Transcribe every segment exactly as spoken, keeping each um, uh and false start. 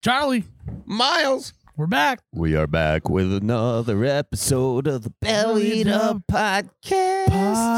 Charlie. Miles. We're back. We are back with another episode of the Bellied Up Podcast.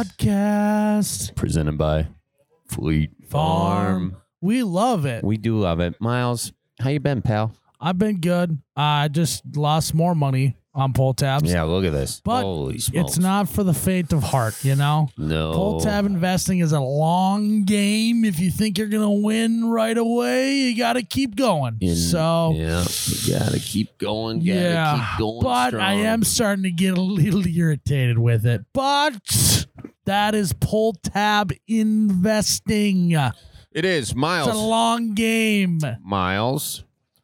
Podcast. Presented by Fleet Farm. Farm. We love it. We do love it. Miles, how you been, pal? I've been good. I just lost more money on pull tabs. Yeah, look at this. But Holy smokes. it's not for the faint of heart, you know? No. Pull tab investing is a long game. If you think you're going to win right away, you got to keep going. In- so, yeah, you gotta keep going. Gotta yeah. keep going But strong. I am starting to get a little irritated with it. But that is pull tab investing. It is. Miles. It's a long game. Miles,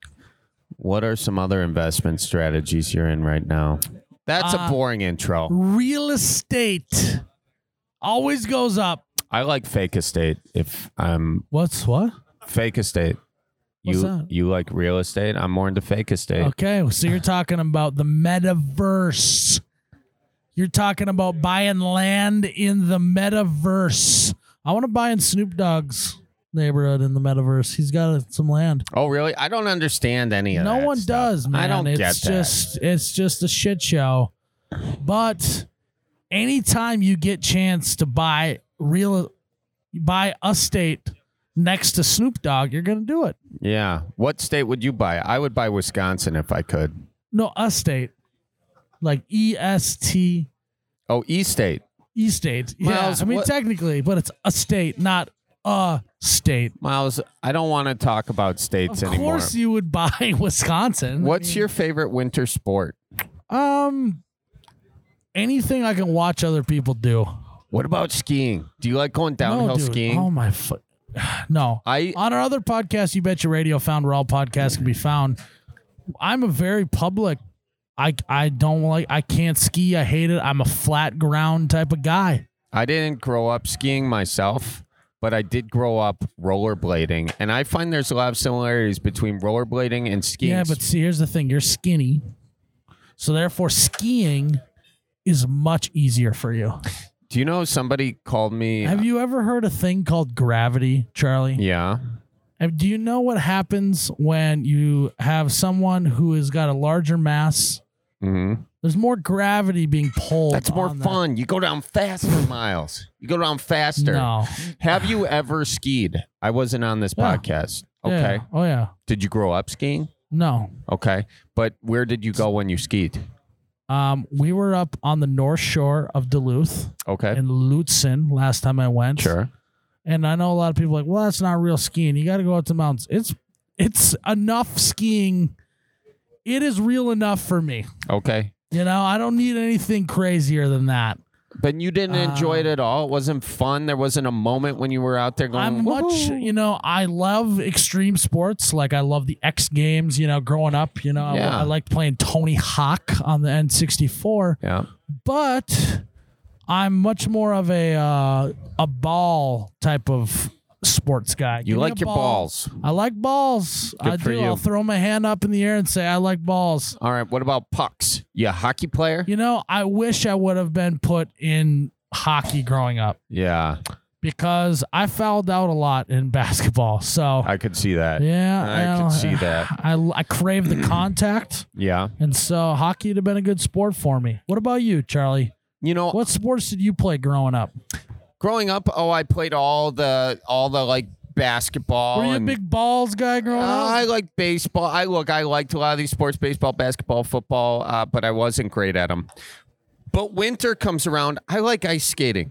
what are some other investment strategies you're in right now? That's Uh, a boring intro. Real estate always goes up. I like fake estate. If I'm What's what? fake estate, What's you that? you like real estate. I'm more into fake estate. Okay, so you're talking about the metaverse. You're talking about buying land in the metaverse. I want to buy in Snoop Dogg's neighborhood in the metaverse. He's got uh, some land. Oh, really? I don't understand any of No that one stuff. does, man. I don't it's get that. just it's just a shit show. But anytime you get chance to buy real buy a state next to Snoop Dogg, you're gonna do it. Yeah. What state would you buy? I would buy Wisconsin if I could. No, a state. Like E S T Oh, E state. E state. Yeah. Miles, I mean what- technically, but it's a state, not a state. Miles, I don't want to talk about states Of anymore. course you would buy Wisconsin. What's I mean, your favorite winter sport? um anything I can watch other people do. What about skiing? Do you like going downhill no, dude. skiing? Oh my foot. No. I On our other podcast, You Bet Your Radio, found where all podcasts can be found. I'm a very public. I I don't like. I can't ski. I hate it. I'm a flat ground type of guy. I didn't grow up skiing myself, but I did grow up rollerblading, and I find there's a lot of similarities between rollerblading and skiing. Yeah, but see, here's the thing. You're skinny, so therefore skiing is much easier for you. do you know somebody called me? Have you ever heard a thing called gravity, Charlie? Yeah. And do you know what happens when you have someone who has got a larger mass? Mm-hmm. There's more gravity being pulled. That's more on that. fun. You go down faster, Miles. You go down faster. No. Have you ever skied? I wasn't on this Yeah. podcast. Yeah. Okay. Oh yeah. Did you grow up skiing? No. Okay. But where did you go when you skied? Um, we were up on the North Shore of Duluth Okay. in Lutsen last time I went. Sure. And I know a lot of people are like, well, that's not real skiing. You got to go out to the mountains. It's it's enough skiing. It is real enough for me. Okay. You know, I don't need anything crazier than that. But you didn't enjoy it Um, at all? It wasn't fun? There wasn't a moment when you were out there going, I'm much, "Woohoo." you know, I love extreme sports. Like I love the X Games, you know, growing up, you know, Yeah. I, I liked playing Tony Hawk on the N sixty-four. Yeah. But I'm much more of a uh, a ball type of sports guy. You Give me like a your ball. balls. I like balls. Good I for do. you. I'll throw my hand up in the air and say I like balls. All right. What about pucks? You a hockey player? You know, I wish I would have been put in hockey growing up Yeah. because I fouled out a lot in basketball. So I could see that. yeah, I well, could see that. I I crave the contact, Yeah. and so hockey would have been a good sport for me. What about you, Charlie? You know, What sports did you play growing up? growing up, oh, I played all the all the like basketball. Were you a and, big balls guy growing Uh, up? I like baseball. I look, I liked a lot of these sports: baseball, basketball, football. Uh, but I wasn't great at them. But winter comes around. I like ice skating.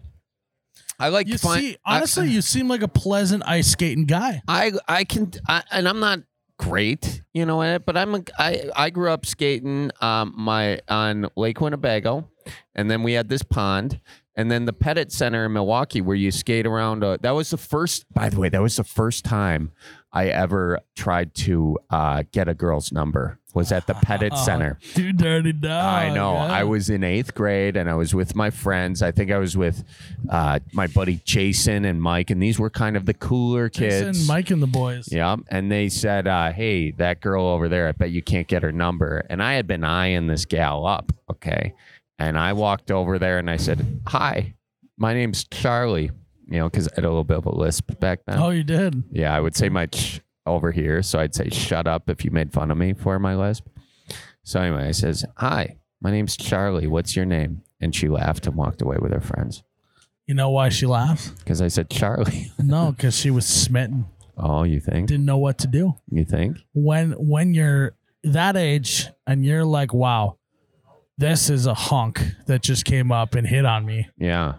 I like You to find. see, honestly, you seem like a pleasant ice skating guy. I I can, I, and I'm not great, you know, at it, but I'm a, I I grew up skating um my on Lake Winnebago, and then we had this pond. And then the Pettit Center in Milwaukee, where you skate around. Uh, that was the first, by the way, that was the first time I ever tried to uh, get a girl's number. Was at the Pettit Center. You dirty dog. I know. yeah. I was in eighth grade, and I was with my friends. I think I was with uh, my buddy Jason and Mike, and these were kind of the cooler kids. Jason, Mike and the boys. Yeah, and they said, uh, "Hey, that girl over there, I bet you can't get her number." And I had been eyeing this gal up, okay. And I walked over there and I said, "Hi, my name's Charlie." You know, because I had a little bit of a lisp back then. Oh, you did. Yeah, I would say my ch over here. So I'd say, shut up if you made fun of me for my lisp. So anyway, I says, hi, my name's Charlie. What's your name? And she laughed and walked away with her friends. You know why she laughed? Because I said, Charlie. No, because she was smitten. Oh, you think? Didn't know what to do. You think? When when you're that age and you're like, wow, this is a hunk that just came up and hit on me. Yeah.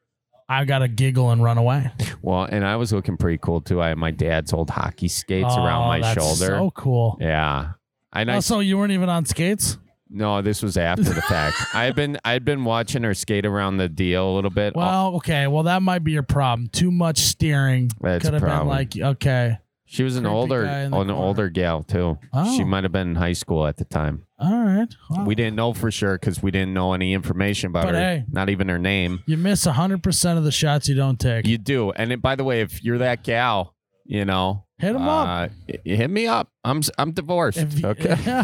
I got to giggle and run away. Well, and I was looking pretty cool too. I had my dad's old hockey skates Oh, around my that's shoulder. so cool. Yeah. And I, Also, you weren't even on skates? no, this was after the fact. I had been I'd been watching her skate around the deal a little bit. Well, okay. Well, that might be your problem. Too much steering. That's Could have been probably- like, okay, She was an creepy older guy in the an corner. older gal too. Oh. She might have been in high school at the time. all right. Well, We didn't know for sure because we didn't know any information about But her. hey. Not even her name. you miss one hundred percent of the shots you don't take. You do. And it, by the way, if you're that gal, you know, Hit him up. uh, y- hit me up. I'm s- I'm divorced. If you- okay. yeah.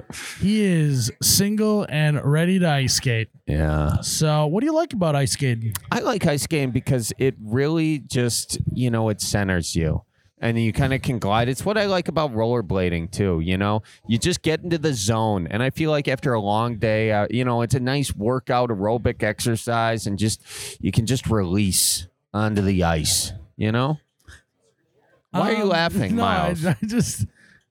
He is single and ready to ice skate. Yeah. So, what do you like about ice skating? I like ice skating because it really just, you know, it centers you. And you kind of can glide. It's what I like about rollerblading too. You know, you just get into the zone, and I feel like after a long day, uh, you know, it's a nice workout, aerobic exercise, and just you can just release onto the ice. You know, why are you Um, laughing, no, Miles? I, I just,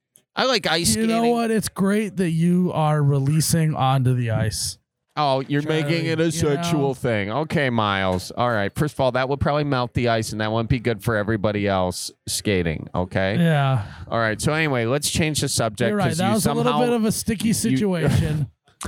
I like ice you skating. know what? It's great that you are releasing onto the ice. Oh, you're Charlie, making it a you sexual know. thing. Okay, Miles. All right. First of all, that would probably melt the ice, and that wouldn't be good for everybody else skating. Okay. Yeah, All right. So anyway, let's change the subject. you're right. 'cause That you was a little somehow- bit of a sticky situation.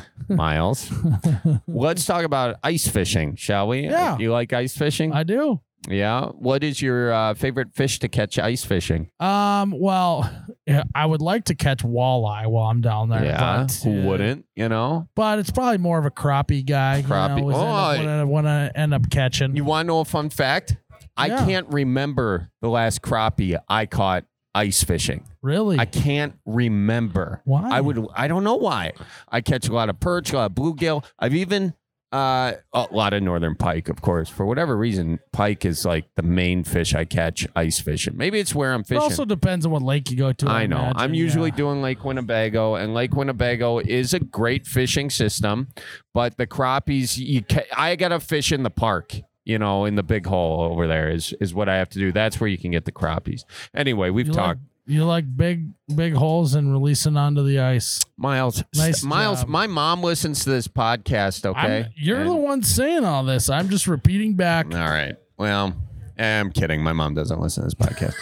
Miles. Let's talk about ice fishing, shall we? Yeah. You like ice fishing? I do. yeah. What is your uh, favorite fish to catch ice fishing? Um. Well, yeah, I would like to catch walleye while I'm down there. yeah. But, Who uh, wouldn't? You know. But it's probably more of a crappie guy. Crappie. You know, Oh, when I end up catching. You want to know a fun fact? I Yeah. can't remember the last crappie I caught ice fishing. Really? I can't remember. Why? I would. I don't know why. I catch a lot of perch, a lot of bluegill. I've even uh, a lot of northern pike, of course. For whatever reason, pike is like the main fish I catch ice fishing. Maybe it's where I'm It fishing. also depends on what lake you go to. I know. imagine, I'm usually yeah. doing Lake Winnebago, and Lake Winnebago is a great fishing system. But the crappies, you ca- I gotta fish in the park. You know, in the big hole over there is is what I have to do. That's where you can get the crappies. Anyway, we've You like, talked. you like big, big holes and releasing onto the ice. Miles, Nice st- Miles, job. my mom listens to this podcast. Okay, I'm- you're And- the one saying all this. I'm just repeating back. All right. Well, I'm kidding. My mom doesn't listen to this podcast.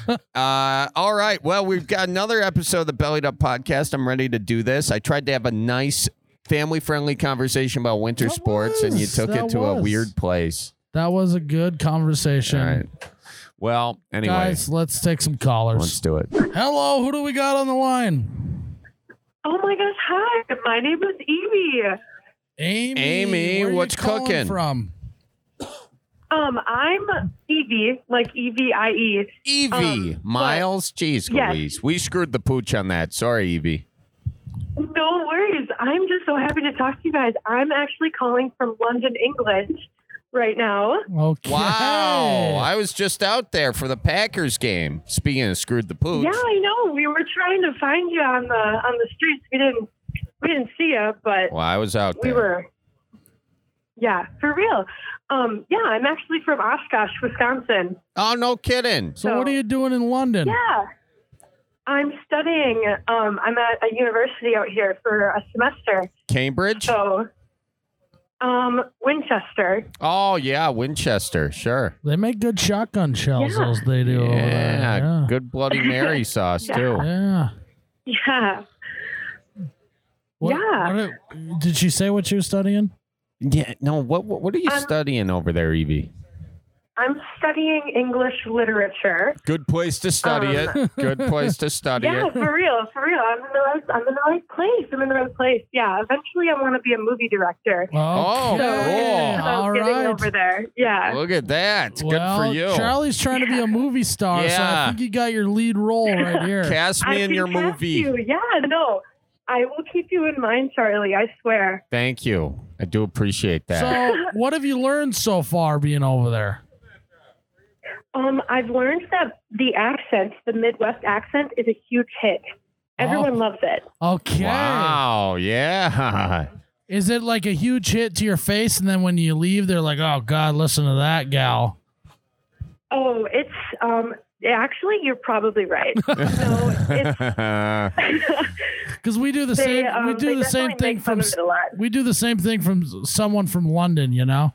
uh, all right. Well, we've got another episode of the Bellied Up Podcast. I'm ready to do this. I tried to have a nice, family-friendly conversation about winter That sports, and you was. took That it to a was. weird place. That was a good conversation. All right. Well, anyway, Guys, let's take some callers. let's do it. Hello, who do we got on the line? Oh my gosh, hi. My name is Evie. Amy. Amy, where you what's calling cooking? From? Um, I'm Evie, like E V I E. Evie, Um, Miles, jeez yes. Louise. We screwed the pooch on that. Sorry, Evie. No worries. I'm just so happy to talk to you guys. I'm actually calling from London, England right now. Okay. Wow. I was just out there for the Packers game. Speaking of screwed the pooch. Yeah, I know. We were trying to find you on the on the streets. We didn't we didn't see you, but Well, I was out we there. were. Yeah, for real. Um, yeah, I'm actually from Oshkosh, Wisconsin. Oh, no kidding. So, what are you doing in London? Yeah. I'm studying. Um, I'm at a university out here for a semester. Cambridge? So, um, Winchester. Oh, yeah, Winchester. Sure. They make good shotgun shells, Yeah. those they do over there. Yeah, Yeah. good Bloody Mary sauce, Yeah. too. Yeah. Yeah. What- Yeah. what- did she say what she was studying? Yeah, no, what what, what are you Um, studying over there, Evie? I'm studying English literature. Good place to study Um, it. Good place to study Yeah, it. for real, for real. I'm in the right, I'm in the right place. I'm in the right place. Yeah. Eventually, I want to be a movie director. Oh, So, cool. I All was getting right. over there. Yeah. Look at that. Well, good for you. Charlie's trying to be a movie star, so Yeah. I think you got your lead role right here. Cast me I in can your cast movie. You. Yeah. No. I will keep you in mind, Charlie. I swear. Thank you. I do appreciate that. So, what have you learned so far being over there? Um, I've learned that the accent, the Midwest accent, is a huge hit. Everyone Oh. loves it. Okay. Wow. Yeah. Is it like a huge hit to your face, and then when you leave, they're like, "Oh God, listen to that gal." Oh, it's um. Actually, you're probably right. No, it's Because we do the they, same. um, we do they the same definitely thing make fun from. of it a lot. We do the same thing from someone from London. You know.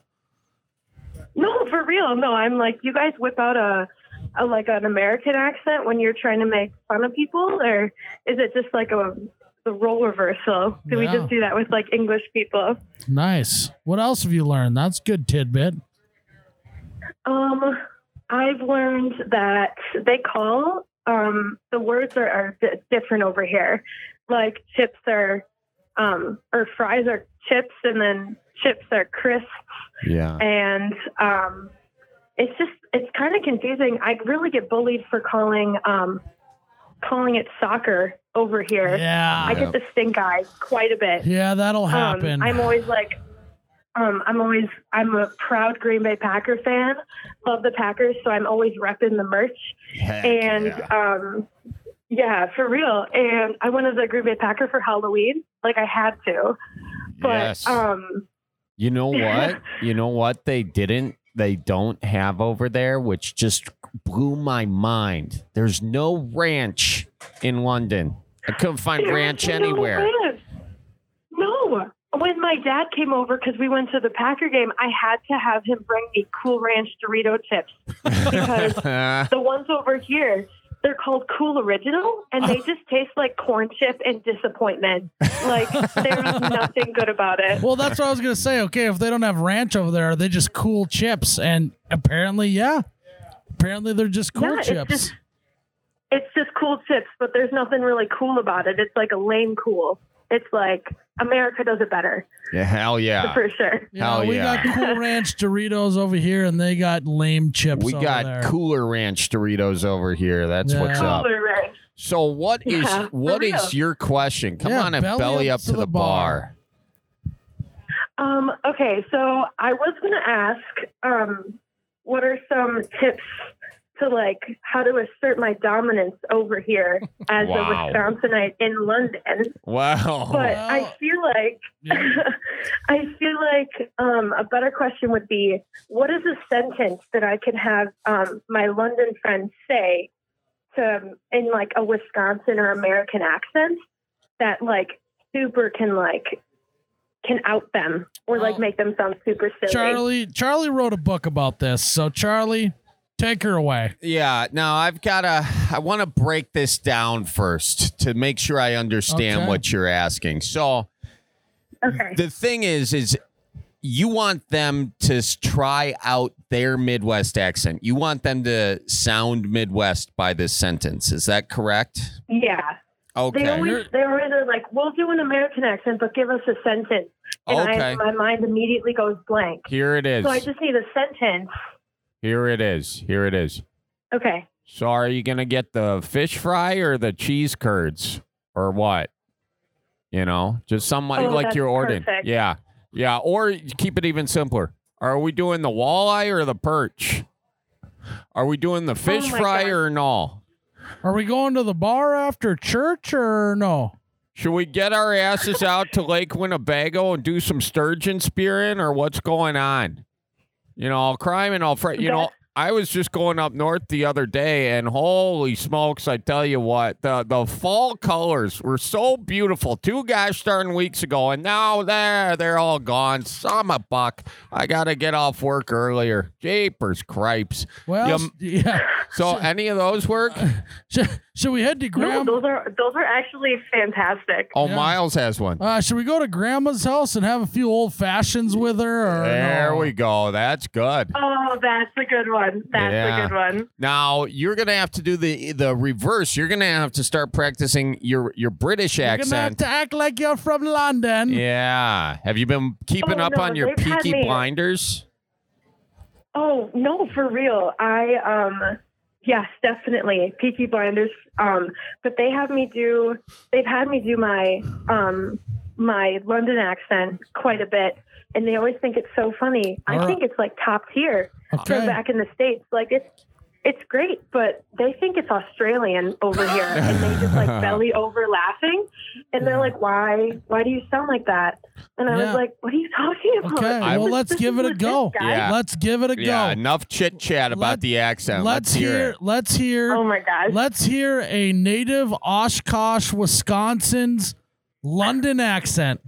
No, for real. No, I'm like, you guys whip out a, a like an American accent when you're trying to make fun of people, or is it just like a the role reversal? Do we Yeah. just do that with like English people? Nice. What else have you learned? That's good tidbit. Um, I've learned that they call um the words are, are di- different over here. Like chips are um or fries are chips, and then chips are crisps. Yeah. And um, it's just it's kind of confusing. I really get bullied for calling um, calling it soccer over here. Yeah. I get the stink eye quite a bit. Yeah, that'll happen. Um, I'm always like, um, I'm always I'm a proud Green Bay Packer fan. Love the Packers, so I'm always repping the merch. Heck and yeah. um, yeah, for real. And I went as a Green Bay Packer for Halloween, like I had to. But Yes. um. You know what? You know what they didn't, they don't have over there, which just blew my mind. There's no ranch in London. I couldn't find There ranch is no anywhere. ranch. No. When my dad came over, because we went to the Packer game, I had to have him bring me Cool Ranch Dorito chips because the ones over here, they're called Cool Original, and they just taste like corn chip and disappointment. Like, there's nothing good about it. Well, that's what I was gonna say. Okay, if they don't have ranch over there, are they just cool chips? And apparently, yeah. Apparently, they're just cool Yeah, it's chips. just- It's just cool chips, but there's nothing really cool about it. It's like a lame cool. It's like America does it better, Yeah, hell yeah. for sure. Yeah, Hell we yeah. got Cool Ranch Doritos over here, and they got lame chips. We over got there. Cooler Ranch Doritos over here. That's Yeah. what's up. Cooler Ranch. So what is Yeah, for what is real. your question? Come Yeah, on and belly, up, to the bar. Um, okay, so I was going to ask, um, what are some tips to like how to assert my dominance over here as Wow. a Wisconsinite in London? Wow. But Well, I feel like yeah. I feel like um, a better question would be, what is a sentence that I could have um, my London friends say to in like a Wisconsin or American accent that like super can like can out them or like Well, make them sound super silly. Charlie, Charlie wrote a book about this. So, Charlie, take her away. Yeah, now I've got to, I want to break this down first to make sure I understand Okay. what you're asking. So Okay. the thing is, is you want them to s- try out their Midwest accent. You want them to sound Midwest by this sentence. Is that correct? Yeah. They Okay. always they always are like, we'll do an American accent, but give us a sentence. And Okay. I, my mind immediately goes blank. Here it is. So I just need a sentence. Here it is. Here it is. Okay. So are you going to get the fish fry or the cheese curds or what? You know, just somebody Oh, like that's you're ordering. perfect. Yeah. Yeah. Or keep it even simpler. Are we doing the walleye or the perch? Are we doing the fish Oh my fry God. or no? Are we going to the bar after church or no? Should we get our asses out to Lake Winnebago and do some sturgeon spearing or what's going on? You know, crime and all. Fr- you know, That- I was just going up north the other day, and holy smokes, I tell you what, the the fall colors were so beautiful two gosh darn weeks ago, and now they're they're all gone. Some a buck. I gotta get off work earlier. Japers cripes. Well, Yum. yeah. So any of those work? Should, should we head to No, Grandma? those are those are actually fantastic. Oh, Yeah. Miles has one. Uh, should we go to Grandma's house and have a few old fashions with her? Or There no? we go. That's good. Oh, that's a good one. That's Yeah. a good one. Now you're gonna have to do the the reverse. You're gonna have to start practicing your your British You're gonna have accent. to act like you're from London. Yeah. Have you been keeping Oh, up no, on your they've had Peaky me- Blinders? Oh no, for real. I um yes, definitely. Peaky Blinders. Um, but they have me do they've had me do my um my London accent quite a bit. And they always think it's so funny. I All right. think it's like top tier Okay. from back in the States. Like it's it's great, but they think it's Australian over here, and they just like belly over laughing, and they're like, "Why? Why do you sound like that?" And I Yeah. was like, "What are you talking about?" Okay, I well, was- let's This give is it a legit, go. guys. Yeah. Let's give it a Yeah, go. enough chit chat about Let- the accent. Let's Let's hear hear. it. Let's hear. Oh my gosh. Let's hear a native Oshkosh, Wisconsin's London accent.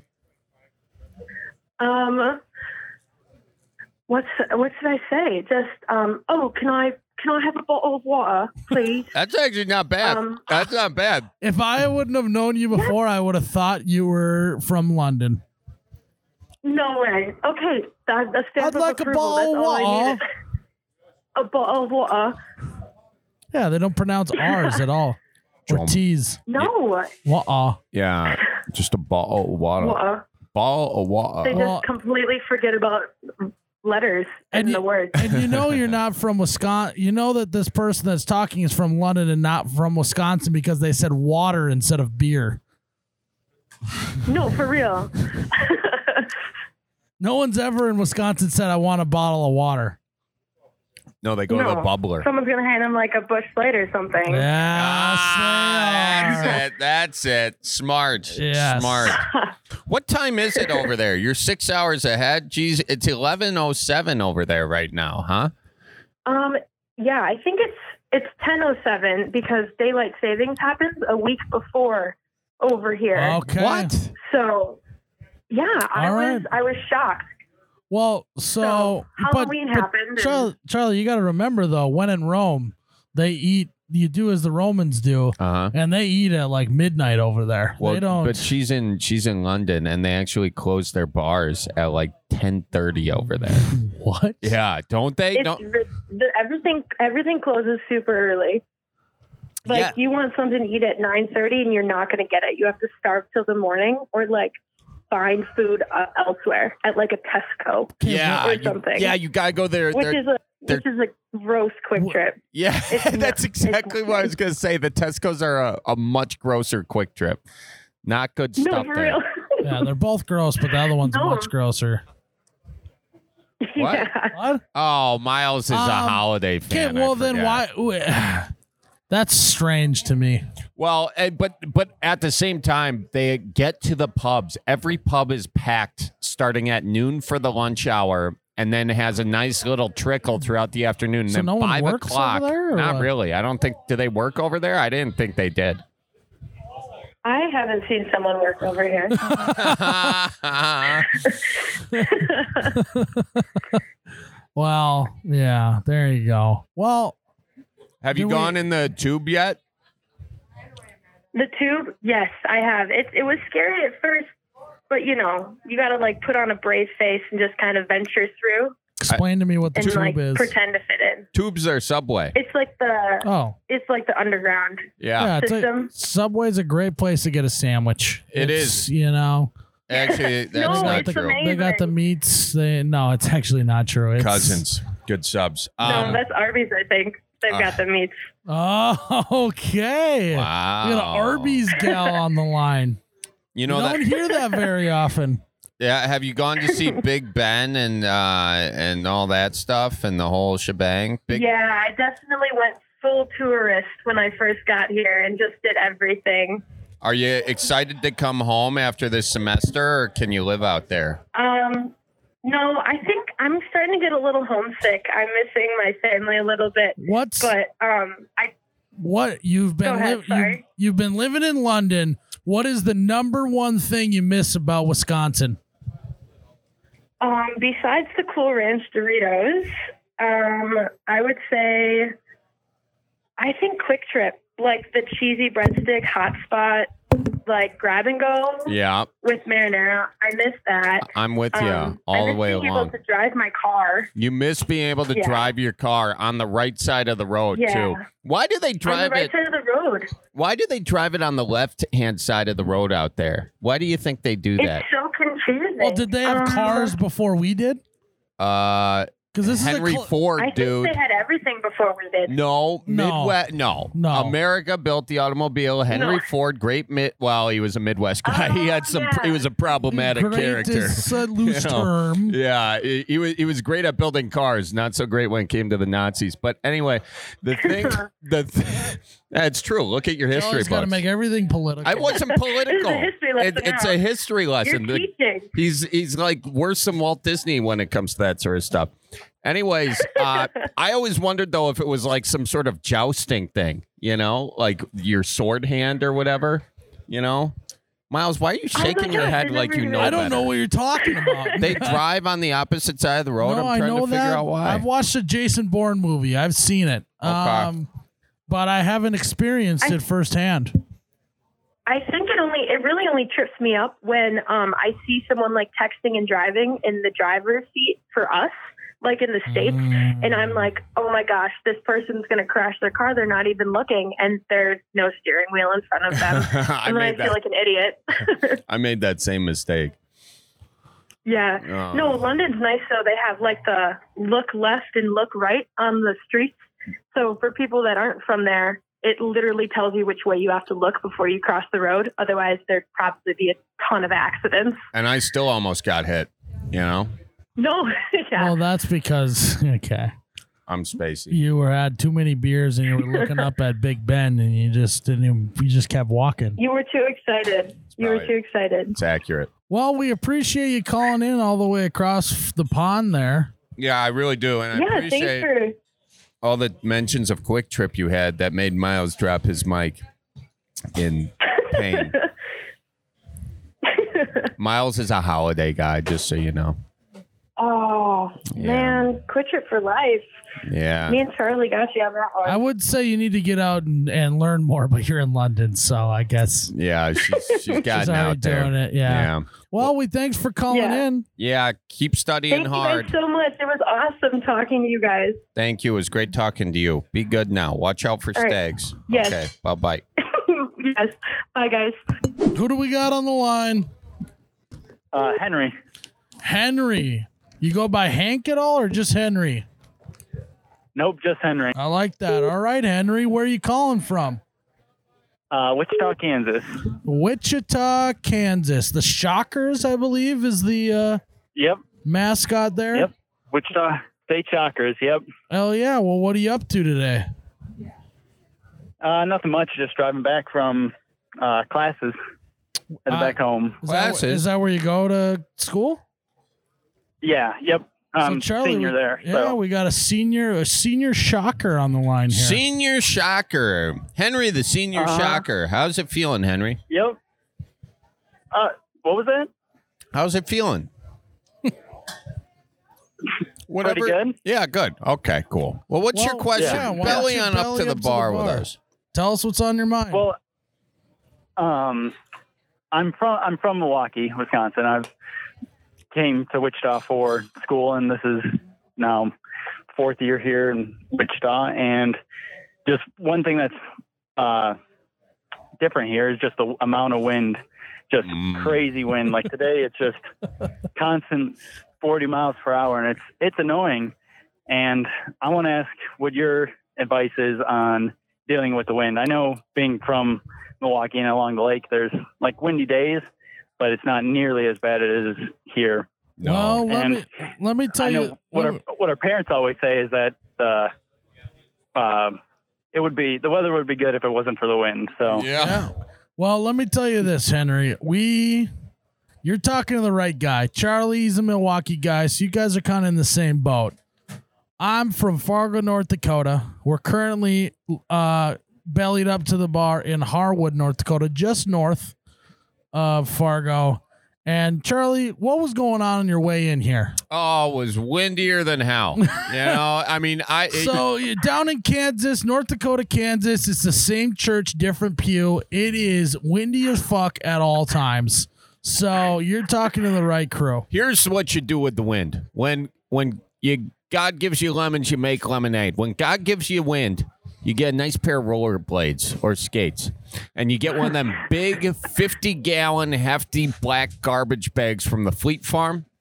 Um, what's what should I say? Just um. Oh, can I can I have a bottle of water, please? That's actually not bad. Um, That's not bad. If I wouldn't have known you before, I would have thought you were from London. No way. Okay, that, that's I'd like a bottle of That's all I water. needed. A bottle of water. Yeah, they don't pronounce R's at all. Or Jump. T's. No, Wa Yeah, just a ball of water. water. Ball of water. They Well- just completely forget about letters And in you- the words. And you know you're not from Wisconsin. You know that this person that's talking is from London and not from Wisconsin because they said water instead of beer. No, for real. No one's ever in Wisconsin said, I want a bottle of water. No, they go to the No. bubbler. Someone's gonna hand him like a Busch Light or something. Yes, Ah, they are. that's it. That's it. Smart. Yes. Smart. What time is it over there? You're six hours ahead. Geez, it's eleven oh seven over there right now, huh? Um, yeah, I think it's it's ten oh seven because daylight savings happens a week before over here. Okay. What? So, yeah, I All right. was I was shocked. Well, so, So, but, Halloween but happened and- Charlie, Charlie, you got to remember though, when in Rome, they eat. You do as the Romans do, Uh huh. and they eat at like midnight over there. Well, they don't. but she's in she's in London, and they actually close their bars at like ten thirty over there. what? Yeah, don't they? It's Don't. the, the, everything everything closes super early. Like Yeah. you want something to eat at nine thirty and you're not going to get it. You have to starve till the morning or like find food uh, elsewhere at like a Tesco, Yeah, or you, something. yeah, you gotta go there. which They're- is a they're- which is a gross quick Wh- trip. Yeah, It's that's not- exactly it's- what I was gonna say. The Tesco's are a, a much grosser quick trip. Not good No, stuff for there. real. Yeah, they're both gross, but the other one's No. much grosser. What? Yeah. What? Oh, Miles is a Um, holiday Okay, fan. well I then forgot. why? That's strange to me. Well, eh, but but at the same time, they get to the pubs. Every pub is packed starting at noon for the lunch hour, and then has a nice little trickle throughout the afternoon. And So then no one five works over o'clock. there, or Not what? really. I don't think. Do they work over there? I didn't think they did. I haven't seen someone work over here. Well, yeah, there you go. Well, Have you Do we- gone in the tube yet? The tube, yes, I have. It it was scary at first, but you know, you got to like put on a brave face and just kind of venture through explain to me what the and tube like is. pretend to fit in. Tubes are subway. It's like the Oh, it's like the underground. Yeah. yeah. It's a, System. Subway's a great place to get a sandwich. It It's, is. You know, Actually, that's No, not it's true. amazing. they got the meats. They no, it's actually not true. It's, Cousins, good subs. No, Um, that's Arby's. I think they've got the meats. Oh, okay. wow. We got an Arby's gal on the line. You You know that. don't hear that very often. Yeah, have you gone to see Big Ben and uh and all that stuff and the whole shebang? Big Yeah, I definitely went full tourist when I first got here and just did everything. Are you excited to come home after this semester, or can you live out there? Um, no, I think I'm starting to get a little homesick. I'm missing my family a little bit, What's but um, I what you've been Go ahead, li- you, sorry. you've been living in London. What is the number one thing you miss about Wisconsin? um, besides the Cool Ranch Doritos, um, I would say I think Quick Trip, like the cheesy breadstick hot spot, like grab and go Yeah, with marinara. I miss that. I'm with you Um, I all the miss way being along. able to drive my car You miss being able to Yeah. drive your car on the right side of the road Yeah. too. Why do they on the drive right it? side of the road. Why do they drive it on the left hand side of the road out there? Why do you think they do that? It's so confusing. Well, did they have Um, cars before we did? Uh, Because this Henry is a cl- Ford, I think dude. they had everything before we did. No, No. Midwest. No, No. America built the automobile. Henry No. Ford, great mid. Well, he was a Midwest guy. he had Oh, some. yeah. He was a problematic great character. is a loose You know. term. Yeah, he, he was. He was great at building cars. Not so great when it came to the Nazis. But anyway, the thing. the th- that's true. Look at your You history always got to books. make everything political. I wasn't political. history lesson It- it's now. a history You're lesson. The- teaching. He's he's like worse than Walt Disney when it comes to that sort of stuff. Anyways, uh, I always wondered though if it was like some sort of jousting thing, you know, like your sword hand or whatever, you know. Miles, why are you Oh my shaking your gosh, head I like never you even- know? I don't better? know what you're talking about. They drive on the opposite side of the road. no, I'm I trying know to figure that. out why. I've watched a Jason Bourne movie. I've seen it. Okay. Um, but I haven't experienced I- it firsthand. I think it only it really only trips me up when um I see someone like texting and driving in the driver's seat for us, like in the States, Mm. and I'm like, oh my gosh, this person's gonna crash their car. They're not even looking, and there's no steering wheel in front of them. I and then I made feel that. like an idiot. I made that same mistake. Yeah. Oh. No, London's nice though. They have like the look left and look right on the streets. So for people that aren't from there, it literally tells you which way you have to look before you cross the road. Otherwise, there'd probably be a ton of accidents. And I still almost got hit. You know, No, yeah. Well, that's because okay, I'm spacey. you were had too many beers and you were looking up at Big Ben and you just didn't. Even, you just kept walking. You were too excited. You were Right. too excited. It's accurate. Well, we appreciate you calling in all the way across the pond there. Yeah, I really do, and I Yeah, appreciate thanks all the mentions of Quick Trip you had that made Miles drop his mic in pain. for. Miles is a holiday guy, just so you know. Oh Yeah. man, Quick Trip for life. Yeah. Me and Charlie got you on that one. I would say you need to get out and, and learn more, but you're in London, so I guess Yeah, she's she's she's gotten already out there. doing it. Yeah. Yeah. Well, we thanks for calling Yeah. in. Yeah, keep studying Thank hard. you guys so much. It was awesome talking to you guys. Thank you. It was great talking to you. Be good now. Watch out for All right. stags. Yes. Okay. Bye bye. Yes. Bye, guys. Who do we got on the line? Uh, Henry. Henry. You go by Hank at all or just Henry? Nope, just Henry. I like that. All right, Henry. Where are you calling from? Uh, Wichita, Kansas. Wichita, Kansas. The Shockers, I believe, is the uh, Yep, mascot there. Yep. Wichita State Shockers. Yep. Oh, yeah. Well, what are you up to today? Uh, nothing much. Just driving back from uh, classes. Headed Uh, back home. Is that, Classes? is that where you go to school? Yeah. Yep. I'm senior we, there. Yeah, so. we got a senior, a senior shocker on the line here. Senior Shocker. Henry, the senior Uh-huh. Shocker. How's it feeling, Henry? Yep. Uh, what was that? How's it feeling? Whatever. Pretty good. Yeah, good. Okay, cool. Well, what's your Well, question? yeah, why belly don't on you up belly to the up to the bar with bar? us. Tell us what's on your mind. Well, um, I'm from I'm from Milwaukee, Wisconsin. I've came to Wichita for school, and this is now fourth year here in Wichita. And just one thing that's uh, different here is just the amount of wind, just Mm. crazy wind. Like today, it's just constant forty miles per hour, and it's it's annoying. And I want to ask what your advice is on dealing with the wind. I know being from Milwaukee and along the lake, there's like windy days, but it's not nearly as bad as it is here. No. Well, let And me let me tell I know you. what let our what our parents always say is that uh, uh, it would be the weather would be good if it wasn't for the wind. So yeah. Well, let me tell you this, Henry. We, you're talking to the right guy. Charlie's a Milwaukee guy, so you guys are kind of in the same boat. I'm from Fargo, North Dakota. We're currently uh, bellied up to the bar in Harwood, North Dakota, just north of Fargo. And Charlie, what was going on on your way in here? Oh, it was windier than hell. You know, I mean, I. It, So you're down in Kansas, North Dakota, Kansas. It's the same church, different pew. It is windy as fuck at all times. So you're talking to the right crew. here's what you do with the wind. When when you God gives you lemons, you make lemonade. When God gives you wind, you get a nice pair of roller blades or skates, and you get one of them big fifty gallon hefty black garbage bags from the Fleet Farm,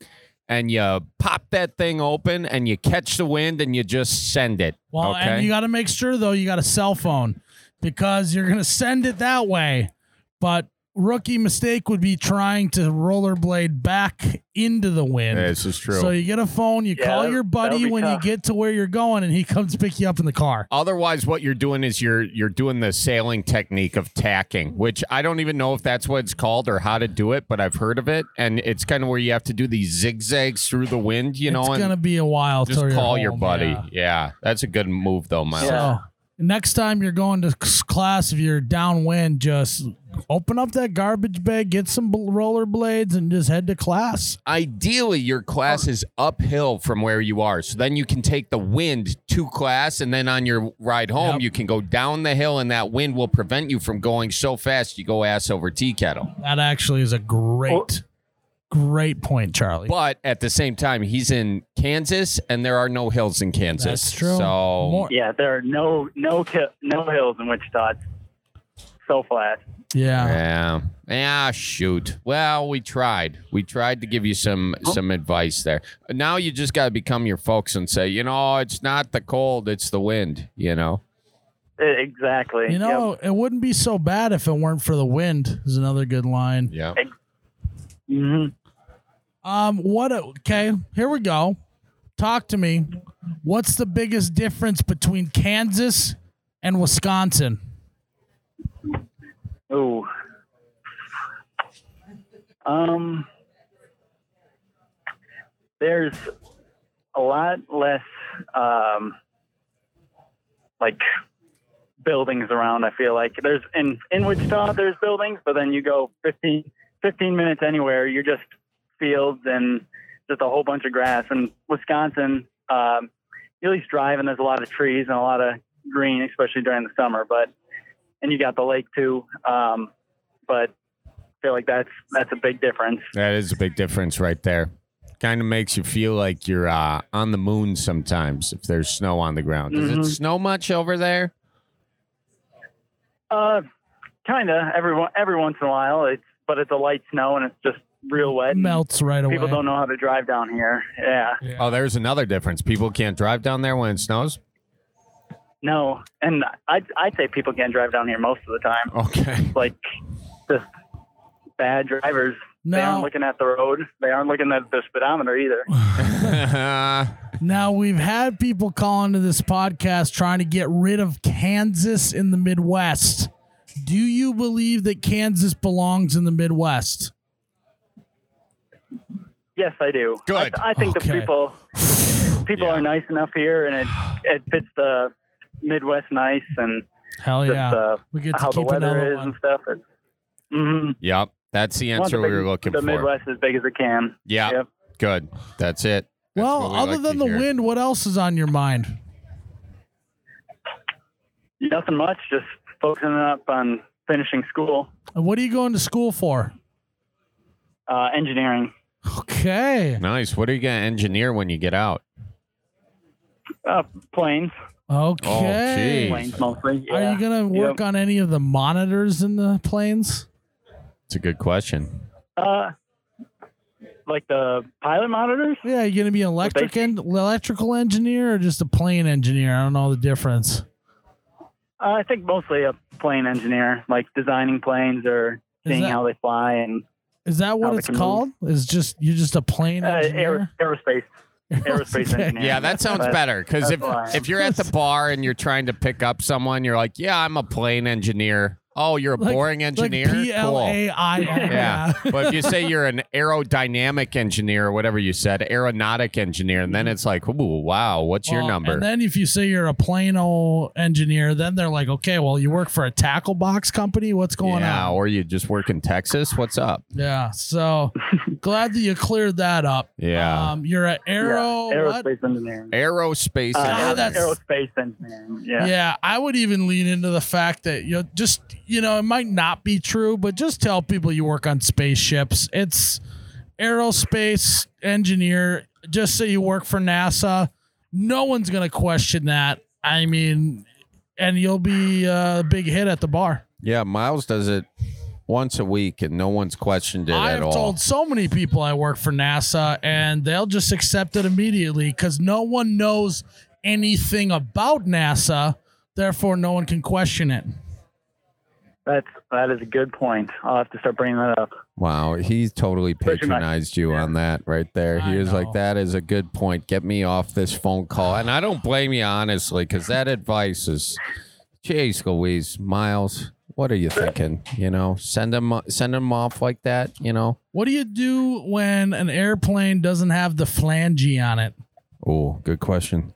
and you pop that thing open and you catch the wind and you just send it. Well, okay? and you got to make sure, though, you got a cell phone because you're going to send it that way. But rookie mistake would be trying to rollerblade back into the wind. This is true. So you get a phone, you Yeah, call that- your buddy that'll be when tough. you get to where you're going, and he comes pick you up in the car. Otherwise, what you're doing is you're you're doing the sailing technique of tacking, which I don't even know if that's what it's called or how to do it, but I've heard of it, and it's kind of where you have to do these zigzags through the wind, you know, it's and going to be a while just till you're call your home, buddy. yeah. Yeah. that's a good move though, Miles. Yeah. So next time you're going to c- class, if you're downwind, just open up that garbage bag, get some bl- rollerblades, and just head to class. Ideally, your class is uphill from where you are, so then you can take the wind to class, and then on your ride home, Yep. you can go down the hill, and that wind will prevent you from going so fast you go ass over tea kettle. That actually is a great, great point, Charlie. But at the same time, he's in Kansas, and there are no hills in Kansas. That's true. So More- Yeah, there are no no ki- no hills in Wichita. It's so flat. yeah. yeah, yeah. Shoot. Well, we tried. We tried to give you some some advice there. Now you just got to become your folks and say, you know, it's not the cold, it's the wind. You know. E- Exactly. You know, it wouldn't be so bad if it weren't for the wind. Is another good line. Yeah. hmm Um, what? A, okay, here we go. Talk to me. What's the biggest difference between Kansas and Wisconsin? Ooh. Um. There's a lot less um like buildings around. I feel like there's in in Wichita there's buildings, but then you go fifteen, fifteen minutes anywhere, you're just fields and just a whole bunch of grass. And Wisconsin, um, you at least drive and there's a lot of trees and a lot of green, especially during the summer. But and you got the lake too. Um, but I feel like that's that's a big difference. That is a big difference right there. Kind of makes you feel like you're uh, on the moon sometimes if there's snow on the ground. Does Mhm. it snow much over there? Uh, kind of every one- every once in a while. It's but it's a light snow and it's just real wet. and Melts right away. People don't know how to drive down here. Yeah. Oh, there's another difference. People can't drive down there when it snows? No, and I'd, I'd say people can't drive down here most of the time. Okay. Like, just bad drivers. They No. aren't looking at the road. They aren't looking at the speedometer either. Now, we've had people call into this podcast trying to get rid of Kansas in the Midwest. Do you believe that Kansas belongs in the Midwest? Yes, I do. Good. I, I think Okay. the people people Yeah. are nice enough here, and it it fits the Midwest nice, and Hell just yeah. uh, we get to how the keep weather another is one. and stuff. It's, mm-hmm. Yep. That's the Want answer the we big- were looking the for. Midwest as big as it can. Yeah. Yep. Good. That's it. That's Well, what we other like than to the hear. wind, what else is on your mind? Nothing much. Just focusing up on finishing school, And what are you going to school for? uh, engineering, Okay. Nice. What are you going to engineer when you get out? uh, planes, Okay. Jeez. planes mostly. Are yeah. you going to work Yep. on any of the monitors in the planes? It's a good question. Uh, like the pilot monitors? Yeah, you going to be an electric en- electrical engineer or just a plane engineer? I don't know the difference. Uh, I think mostly a plane engineer, like designing planes or Is seeing that- how they fly and Is that what How they it's can called? Is just you're just a plane uh, engineer? aer- aerospace. Aerospace Okay. engineer. Yeah, that sounds But- better because that's if fine. if you're at the bar and you're trying to pick up someone, you're like, "Yeah, I'm a plane engineer." Oh, you're a Like- boring engineer. Like P L A I N. Yeah. But if you say you're an aerodynamic engineer or whatever you said, aeronautic engineer, and then it's like, ooh, wow, what's your Well, number? And then if you say you're a Plano engineer, then they're like, okay, well, you work for a tackle box company. What's going yeah, on? or you just work in Texas. What's up? Yeah. So glad that you cleared that up. Yeah. Um, you're an aero. yeah, what? aerospace engineering. Aerospace. Uh, God, aer- that's- aerospace engineering. Yeah. Yeah, I would even lean into the fact that you know, just you know, it might not be true, but just tell people you work on spaceships. It's aerospace engineer. Just say you work for NASA. No one's gonna question that. I mean, and you'll be a big hit at the bar. yeah, Miles does it once a week, and no one's questioned it I've at all. told so many people I work for NASA, and they'll just accept it immediately because no one knows anything about NASA. Therefore, no one can question it. That's that is a good point. I'll have to start bringing that up. Wow, he totally Especially my- patronized you on that right there. He I was know. like, that is a good point. Get me off this phone call. And I don't blame you, honestly, because that advice is, jeez Louise, Miles, what are you thinking? You know, send him, send him off like that, you know? What do you do when an airplane doesn't have the flange on it? Oh, good question.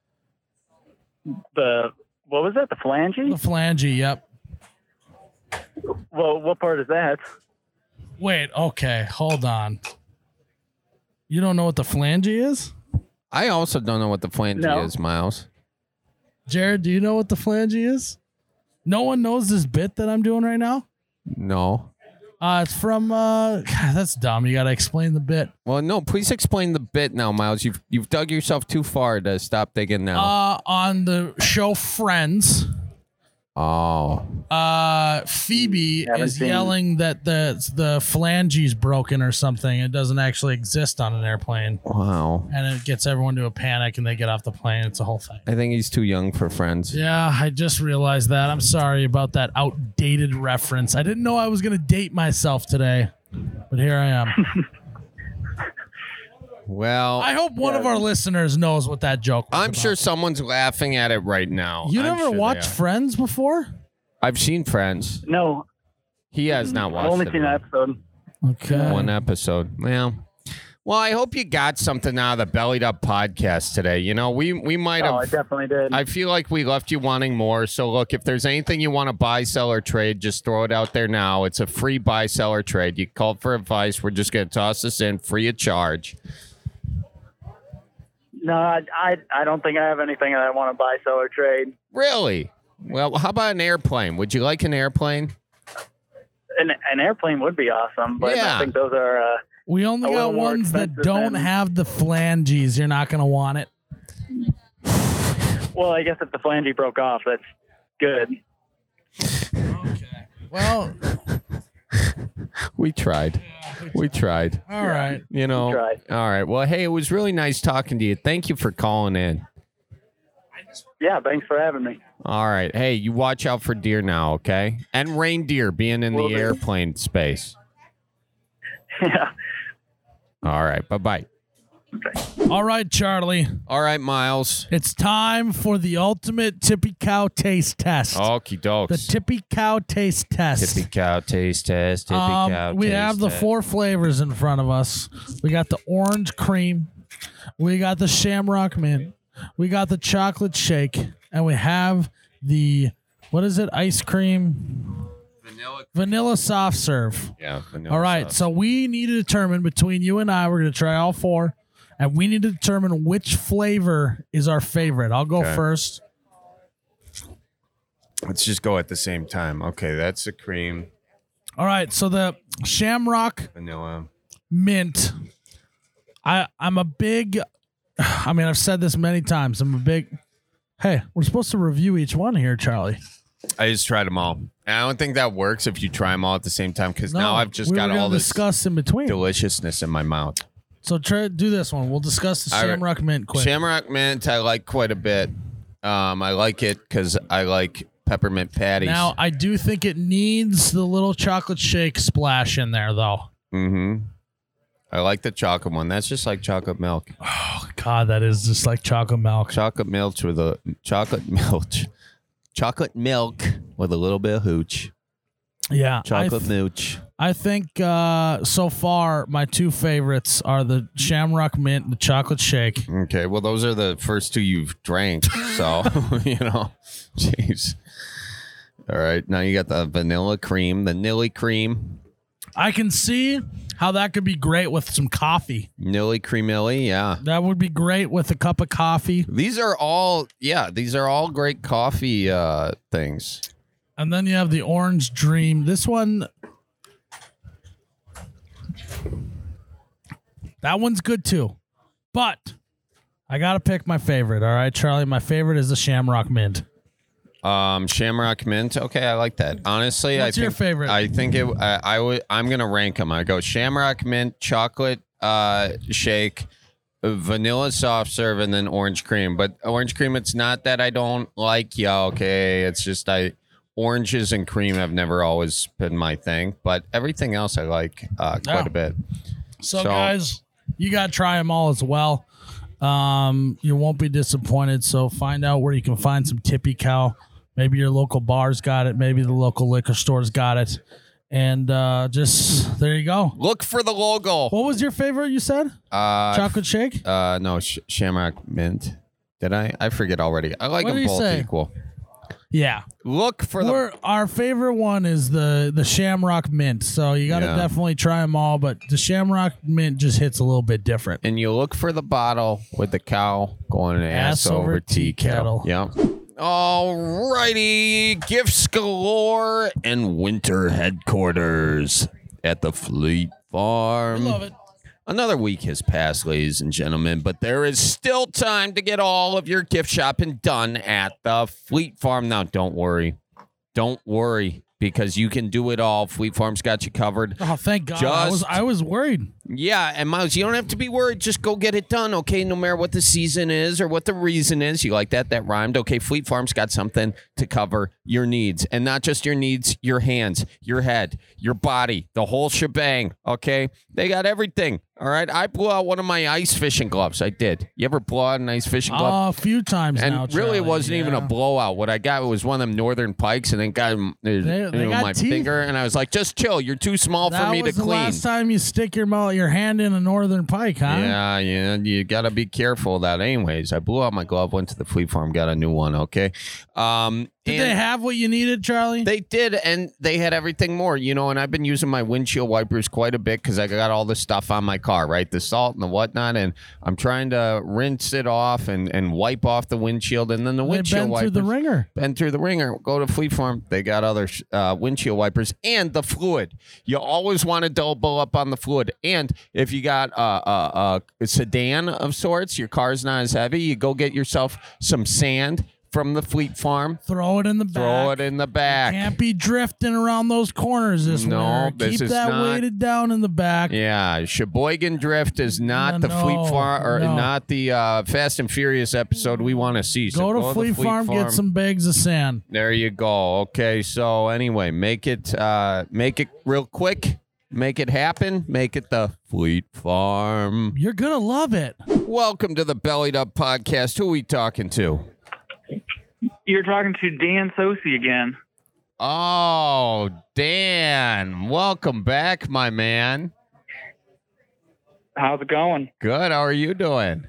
The what was that? The flange? The flange, yep. Well, what part is that? Wait, okay, hold on. You don't know what the flange is? I also don't know what the flange No. is, Miles. Jared, do you know what the flange is? No one knows this bit that I'm doing right now? No. Uh, it's from, uh, God, that's dumb. You got to explain the bit. Well, no, please explain the bit now, Miles. You've you've dug yourself too far to stop digging now. Uh, on the show Friends, oh. uh, Phoebe Haven't is seen- yelling that the the phalange's broken or something. It doesn't actually exist on an airplane, Wow. and it gets everyone to a panic, and they get off the plane. It's a whole thing. I think he's too young for Friends. Yeah, I just realized that. I'm sorry about that outdated reference. I didn't know I was going to date myself today, but here I am. Well, I hope one of our listeners knows what that joke was I'm about. sure someone's laughing at it right now. You I'm never sure they watched are. Friends before? I've seen Friends. No, He has not watched I've only it. seen an episode. Okay. One episode. Well, well, I hope you got something out of the Bellied Up podcast today. You know, we we might Oh, I have. definitely did. I feel like we left you wanting more. So look, if there's anything you want to buy, sell, or trade, just throw it out there now. It's a free buy, sell, or trade. You called for advice. We're just going to toss this in free of charge. no, I, I I don't think I have anything that I want to buy, sell, or trade. Really? Well, how about an airplane? Would you like an airplane? An, an airplane would be awesome, but Yeah. I think those are. Uh, We only A got little more ones that expensive don't than- have the flanges. You're not going to want it. well, I guess if the flange broke off, that's good. Okay. Well, We tried. We tried. all right. You know. tried. All right. Well, hey, it was really nice talking to you. Thank you for calling in. Yeah, thanks for having me. All right. Hey, you watch out for deer now, okay? And reindeer being in Will the do. airplane space. yeah. All right. Bye-bye. All right, Charlie. All right, Miles. It's time for the ultimate Tippy Cow taste test. Okie dokes. The Tippy Cow taste test. Tippy cow taste test. Tippy Um, cow we taste have the test. four flavors in front of us. We got the orange cream, we got the shamrock mint, we got the chocolate shake, and we have the what is it? Ice cream, vanilla. vanilla soft serve. Yeah. Vanilla All right, sauce. so we need to determine between you and I. We're going to try all four, and we need to determine which flavor is our favorite. I'll go Okay. first. Let's just go at the same time. Okay, that's the cream. All right, so the shamrock Vanilla. mint. I I'm a big. I mean, I've said this many times. I'm a big. Hey, we're supposed to review each one here, Charlie. I just tried them all. And I don't think that works if you try them all at the same time because No, now I've just we got were gonna all this discuss in between. deliciousness in my mouth. So try do this one. We'll discuss the All right. shamrock mint quick. Shamrock mint, I like quite a bit. Um, I like it because I like peppermint patties. Now, I do think it needs the little chocolate shake splash in there, though. mm-hmm. I like the chocolate one. That's just like chocolate milk. Oh God, that is just like chocolate milk. Chocolate milk with a chocolate milk, chocolate milk with a little bit of hooch. Yeah, I, Chocolate th- mooch. I think uh, so far my two favorites are the shamrock mint and the chocolate shake. Okay, well those are the first two you've drank, so you know, jeez. All right, now you got the vanilla cream, the Nilly cream, I can see how that could be great with some coffee. Nilly creamilly, yeah. That would be great with a cup of coffee. These are all, yeah, these are all great coffee uh, things. And then you have the orange dream. This one, that one's good too. But I got to pick my favorite. All right, Charlie, my favorite is the shamrock mint. Um, Shamrock Mint. Okay, I like that. Honestly, What's I your think favorite? I think it. I, I would. I'm gonna rank them. I go Shamrock Mint, chocolate uh, shake, vanilla soft serve, and then orange cream. But orange cream, it's not that I don't like. Yeah, okay. It's just I oranges and cream have never always been my thing. But everything else I like uh, quite Yeah. a bit. So, So- guys, you got to try them all as well. Um, you won't be disappointed. So find out where you can find some Tippy Cow. Maybe your local bar's got it. Maybe the local liquor store's got it. And uh, just there you go. Look for the logo. What was your favorite? You said Uh, chocolate shake. Uh, no, sh- Shamrock Mint. Did I? I forget already. I like What them did he both say? equal. Yeah, Look for the. We're, our favorite one is the the Shamrock Mint. So you got to Yeah. definitely try them all. But the Shamrock Mint just hits a little bit different. And you look for the bottle with the cow going ass, Ass over over tea tea kettle. kettle. Yeah. All righty. Gifts galore and winter headquarters at the Fleet Farm. Love it. Another week has passed, ladies and gentlemen, but there is still time to get all of your gift shopping done at the Fleet Farm. Now, don't worry. Don't worry, because you can do it all. Fleet Farm's got you covered. Oh, thank God! I Just- was I was worried. Yeah, and Miles, you don't have to be worried. Just go get it done, okay? No matter what the season is or what the reason is. You like that? That rhymed. Okay, Fleet Farm's got something to cover your needs. And not just your needs, your hands, your head, your body, the whole shebang, okay? They got everything, all right? I blew out one of my ice fishing gloves. I did. You ever blow out an ice fishing glove? Oh, a few times and now. really, it Charlie. wasn't even a Yeah. blowout. What I got was one of them Northern Pikes, and then got him, uh, they you know, got my teeth. finger, and I was like, just chill. You're too small That for me to was the clean. last time you stick your mouth, your hand in a Northern Pike, huh? Yeah, yeah, you got to be careful of that. Anyways, I blew out my glove, went to the Fleet Farm, got a new one, okay? Um, Did and they have what you needed, Charlie? They did, and they had everything more, you know, and I've been using my windshield wipers quite a bit because I got all the stuff on my car, right? The salt and the whatnot, and I'm trying to rinse it off and, and wipe off the windshield, and then the They've windshield been wipers. through the ringer. Been through the ringer. Go to Fleet Farm. They got other uh, windshield wipers and the fluid. You always want to double up on the fluid. And if you got uh, uh, uh, a sedan of sorts, your car's not as heavy, you go get yourself some sand from the Fleet Farm. Throw it in the back. Throw it in the back. Can't be drifting around those corners this No, winter. this Keep is that not- weighted down in the back. Yeah, Sheboygan Drift is not No, the Fleet no, Farm or no. not the uh, Fast and Furious episode we want to see. So Go to Fleet, Farm, get some bags of sand. There you go. Okay, so anyway, make it uh, make it real quick. Make it happen. Make it the Fleet Farm. You're gonna love it. Welcome to the Bellied Up Podcast. Who are we talking to? You're talking to Dan Sosi again. Oh, Dan. Welcome back, my man. How's it going? Good. How are you doing?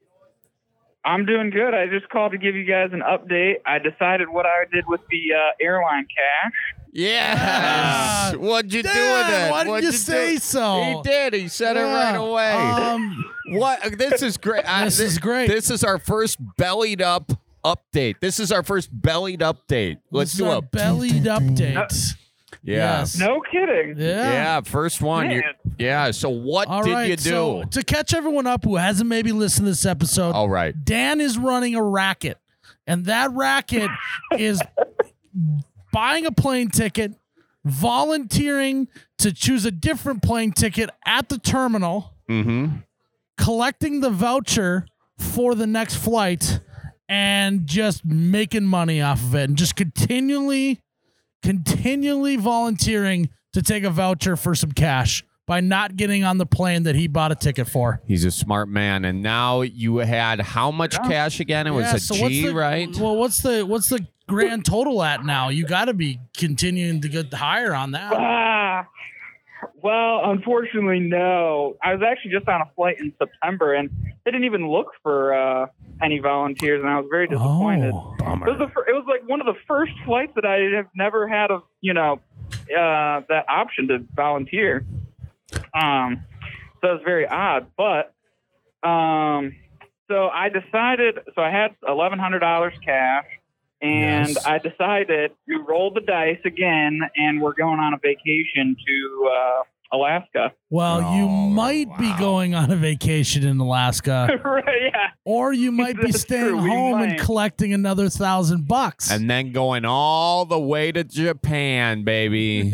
I'm doing good. I just called to give you guys an update. I decided what I did with the uh, airline cash. Yes. Ah, What'd you do with Dan, it? why didn't What'd you say do? so? He did. He said it Yeah. right away. Um, What? This is great. I- This thi- is great. This is our first bellied up update. This is our first bellied update. Let's this is do our a bellied update. yeah. Yes. No kidding. Yeah. Yeah, first one. Man. You- Yeah. So what All did right. you do? So to catch everyone up who hasn't maybe listened to this episode, All right. Dan is running a racket, and that racket is buying a plane ticket, volunteering to choose a different plane ticket at the terminal, Mm-hmm. collecting the voucher for the next flight, and just making money off of it, and just continually, continually volunteering to take a voucher for some cash by not getting on the plane that he bought a ticket for. He's a smart man. And now you had how much Yeah. cash again? It was Yeah, a so G, what's the, right? Well, what's the what's the grand total at now? You got to be continuing to get higher on that. Ah, well, unfortunately, no. I was actually just on a flight in September, and they didn't even look for uh, any volunteers, and I was very disappointed. Oh, It was, the fir- it was like one of the first flights that I have never had of, you know, uh, that option to volunteer. Um, so it was very odd, but, um, so I decided, so I had eleven hundred dollars cash, and Yes. I decided to roll the dice again, and we're going on a vacation to, uh, Alaska. well, you Oh, might be wow. going on a vacation in Alaska. Right, yeah. Or you might be That's staying true, we home and might. collecting another thousand bucks. And then going all the way to Japan, baby.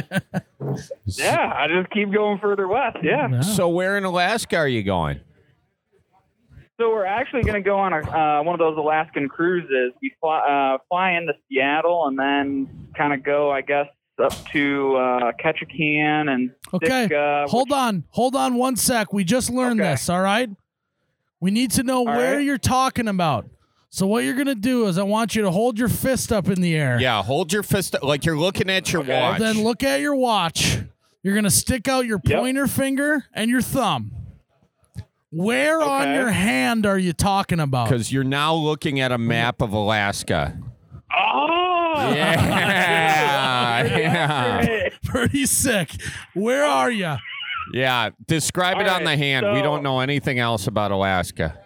Yeah, I just keep going further west. Yeah. Yeah. So where in Alaska are you going? So we're actually going to go on a uh, one of those Alaskan cruises. We fly, uh, fly into Seattle and then kind of go, I guess, up to uh, Ketchikan and Okay, Sitka, hold on. Hold on one sec. We just learned Okay. this, all right? We need to know where right. you're talking about. So what you're going to do is I want you to hold your fist up in the air. Yeah, hold your fist like you're looking at your Okay. watch. Then look at your watch. You're going to stick out your Yep. pointer finger and your thumb. Where on Okay. your hand are you talking about? Because you're now looking at a map of Alaska. Oh! Yeah. yeah. Great. Pretty sick. Where are you? Yeah. Describe it All on the right, hand. we so- don't know anything else about Alaska.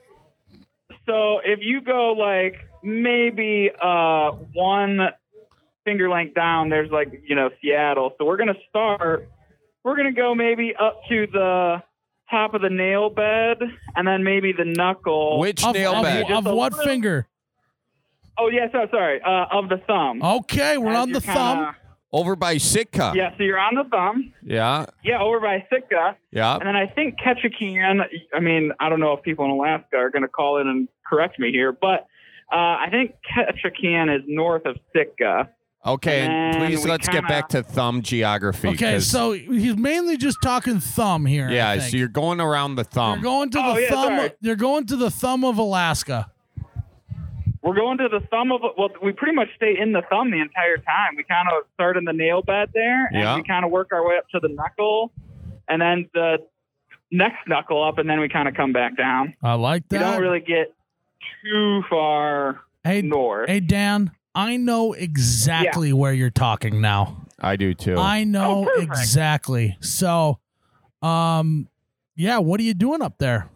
So if you go like maybe uh, one finger length down, there's like, you know, Seattle. So we're going to start, we're going to go maybe up to the top of the nail bed and then maybe the knuckle. Which Of, nail of- bed? of Just a what little- finger? Oh, yeah, so, sorry, uh, of the thumb. Okay, we're As on the you're thumb. kinda- Over by Sitka. Yeah, so you're on the thumb. Yeah. Yeah, over by Sitka. Yeah. And then I think Ketchikan, I mean, I don't know if people in Alaska are going to call in and correct me here, but uh, I think Ketchikan is north of Sitka. Okay, and And please we let's get kinda- back to thumb geography. Okay, 'cause- so he's mainly just talking thumb here. I yeah, think. so you're going around the You're thumb. going to Oh, the yeah, thumb. sorry. You're going to the thumb of Alaska. We're going to the thumb of, well, we pretty much stay in the thumb the entire time. We kind of start in the nail bed there, and Yeah. we kind of work our way up to the knuckle, and then the next knuckle up, and then we kind of come back down. I like We that. don't really get too far hey, north. hey, Dan. I know exactly where you're talking now. I do too. I know Oh, perfect. exactly. So, um, yeah. What are you doing up there?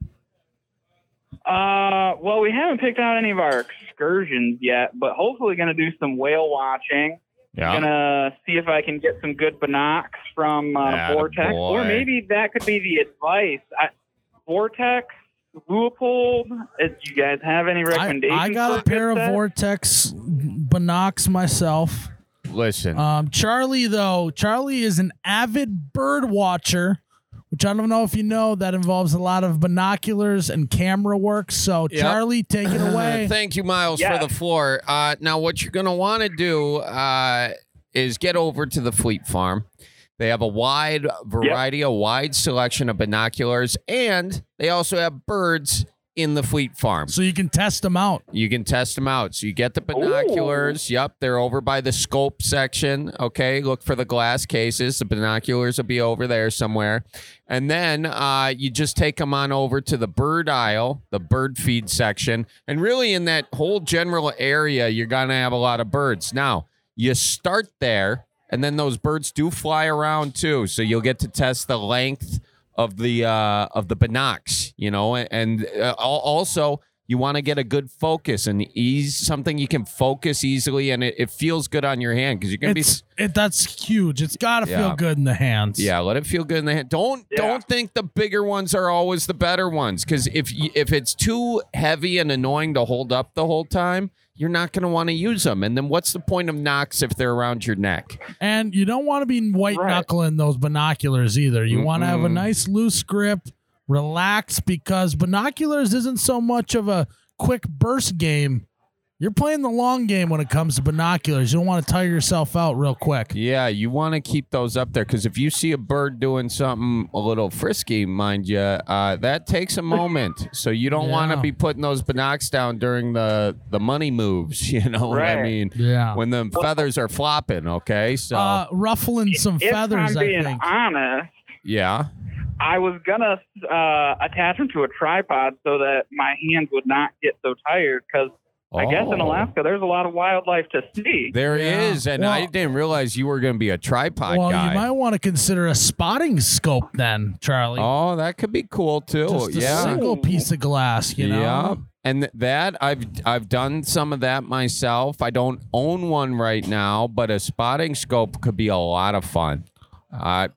Uh, well, we haven't picked out any of our excursions yet, but hopefully going to do some whale watching. yeah. Gonna see if I can get some good binocs from uh, Atta Vortex, boy. or maybe that could be the advice. I, Vortex, Leupold. uh, Do you guys have any I, recommendations? I got for a good pair of set? Vortex binocs myself. Listen. Um, Charlie, though, Charlie is an avid bird watcher, which I don't know if you know, that involves a lot of binoculars and camera work. So, Yep. Charlie, take it away. Thank you, Miles, Yeah. for the floor. Uh, now, what you're going to want to do uh, is get over to the Fleet Farm. They have a wide variety, a wide selection of binoculars, and they also have birds in the Fleet Farm. So you can test them out. You can test them out. So you get the binoculars. Yep, they're over by the scope section. Okay, look for the glass cases. The binoculars will be over there somewhere. And then uh, you just take them on over to the bird aisle, the bird feed section. And really, in that whole general area, you're going to have a lot of birds. Now, you start there, and then those birds do fly around too. So you'll get to test the length of the uh, of the binocs, you know, and uh, al- also you want to get a good focus and ease something you can focus easily, and it, it feels good on your hand because you're gonna It's, it, that's huge. It's got to Yeah. feel good in the hands. be yeah. Let it feel good in the hand. Don't Yeah. don't think the bigger ones are always the better ones because if y- if it's too heavy and annoying to hold up the whole time, you're not going to want to use them. And then what's the point of knocks if they're around your neck? And you don't want to be white Right. knuckling those binoculars either. You want to have a Mm-mm. nice loose grip, relax, because binoculars isn't so much of a quick burst game. You're playing the long game when it comes to binoculars. You don't want to tire yourself out real quick. Yeah, you want to keep those up there because if you see a bird doing something a little frisky, mind you, uh, that takes a moment. So you don't want to Yeah. be putting those binocs down during the, the money moves. You know what I Right. mean? Yeah. When the feathers are flopping, okay? So, Uh, ruffling some If feathers, I'm I being think. honest, yeah. I was gonna uh, attach them to a tripod so that my hands would not get so tired. Because I guess in Oh. Alaska, there's a lot of wildlife to see. There is, Yeah. and I Well- didn't realize you were going to be a tripod Well, guy. you might want to consider a spotting scope then, Charlie. Oh, that could be cool too. Just a yeah. single piece of glass, you know? Yeah. And th- that I've I've done some of that myself. I don't own one right now, but a spotting scope could be a lot of fun. Uh, pff,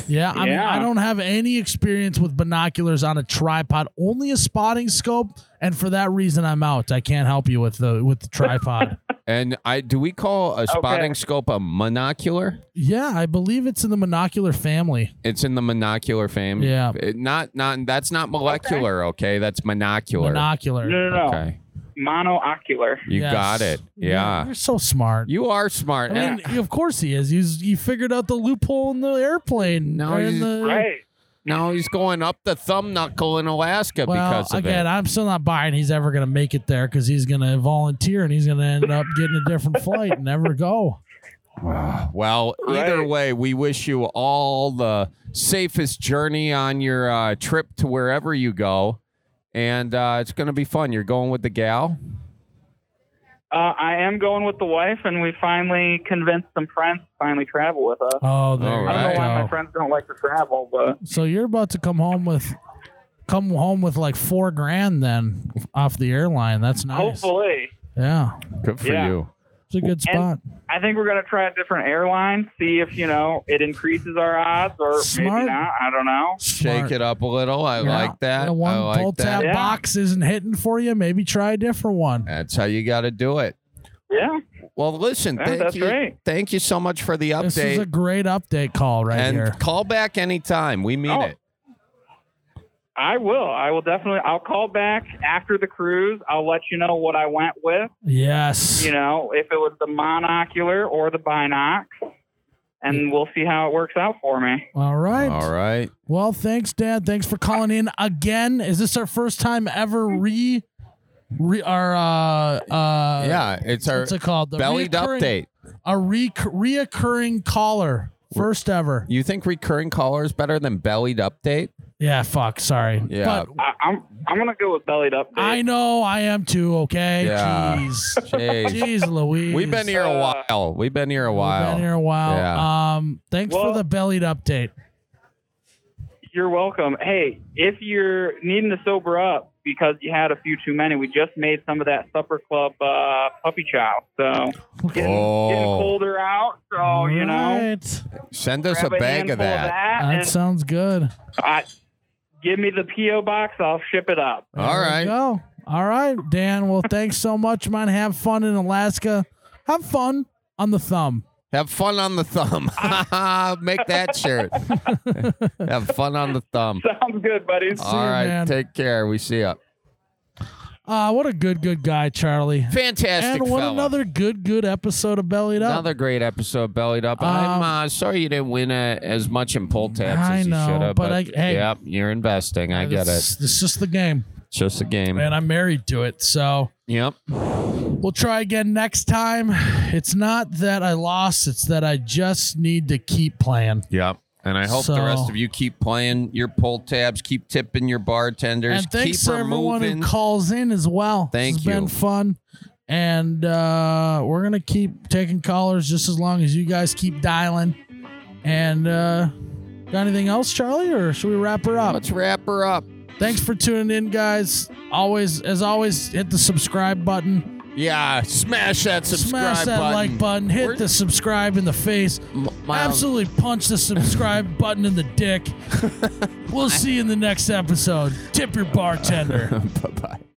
Yeah, I mean, Yeah. I don't have any experience with binoculars on a tripod, only a spotting scope, and for that reason, I'm out. I can't help you with the with the tripod. And I do we call a spotting scope a monocular? Yeah, I believe it's in the monocular family. It's in the monocular family. Yeah. It- not not that's not molecular, okay? That's monocular. Monocular. No, no, no. Okay. Monoocular. You Yes. got it. Yeah. You're so smart. You are smart. I mean, of course he is. He's he figured out the loophole in the airplane. No, or in he's- the, Right. No, he's going up the thumb knuckle in Alaska Well, because of again, it. I'm still not buying he's ever going to make it there because he's going to volunteer and he's going to end up getting a different flight and never go. Well, either Right. way, we wish you all the safest journey on your uh, trip to wherever you go. And uh, it's going to be fun. You're going with the gal? Uh, I am going with the wife, and we finally convinced some friends to finally travel with us. Oh, there All you I don't know right. why my go. friends don't like to travel, but So you're about to come home with come home with like four grand then off the airline. That's nice. hopefully. Yeah, Good for Yeah. you. it's a good spot. I think we're going to try a different airline, see if, you know, it increases our odds or Smart. maybe not. I don't know. Shake Smart. it up a little. I Yeah. like that. Yeah, one I like pull that. tab Yeah. box isn't hitting for you. Maybe try a different one. That's how you got to do it. Yeah. Well, listen, Yeah, thank that's you. right. Thank you so much for the This is update. a great update call right and here. call back anytime. We mean Oh. it. I will. I will definitely. I'll call back after the cruise. I'll let you know what I went with. Yes. You know, if it was the monocular or the binoc, and we'll see how it works out for me. All right. All right. Well, thanks, Dad. Thanks for calling in again. Is this our first time ever re, re our uh uh Yeah, it's our what's it called? The bellied reoccurring- update. A re- reoccurring caller. First ever. You think recurring caller is better than bellied update? Yeah, fuck. Sorry. Yeah. But I, I'm. I'm gonna go with bellied update. I know I am too, okay? Yeah. Jeez. Jeez. Jeez Louise. We've been here a Uh, while. We've been here a We've while. been here a while. Yeah. Um thanks Well- for the bellied update. You're welcome. Hey, if you're needing to sober up because you had a few too many, we just made some of that supper club uh, puppy chow. So getting, Oh. getting colder out, so you know, Right. Send us a grab bag handful of that. That and sounds good. I, give me the P O box. I'll ship it up. All There we right. go. All right, Dan. Well, thanks so much, man. Have fun in Alaska. Have fun on the thumb. Have fun on the thumb. Make that shirt. Have fun on the thumb. Sounds good, buddies. See All you, right. man. Take care. We see you. Uh, what a good, good guy, Charlie. Fantastic And what fella. another good, good episode of Bellied Up. Another great episode of Bellied Up. Um, I'm uh, sorry you didn't win uh, as much in pull tabs I as you know, should have. but But, I- hey. yep, you're investing. I get it. It's, it's just the game, It's just a game. and I'm married to it. So Yep. we'll try again next time. It's not that I lost; it's that I just need to keep playing. Yep. And I hope So- the rest of you keep playing your pull tabs, keep tipping your bartenders, And thanks keep to everyone removing. who calls in as well. Thank it's you. been fun. And uh, we're going to keep taking callers just as long as you guys keep dialing. And uh, got anything else, Charlie, or should we wrap her up? Let's wrap her up. Thanks for tuning in, guys. Always, as always, hit the subscribe button. Yeah, smash that subscribe Smash that button. like button. Hit We're- the subscribe in the face. M- Miles, Absolutely punch the subscribe button in the dick. We'll see you in the next episode. Tip your bartender. Bye-bye.